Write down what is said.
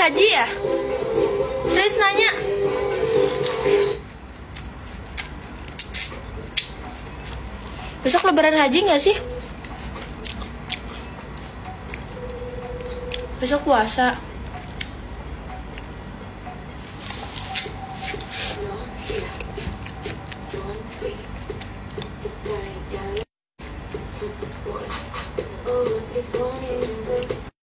haji ya? Serius nanya? Besok lebaran haji gak sih? Besok puasa.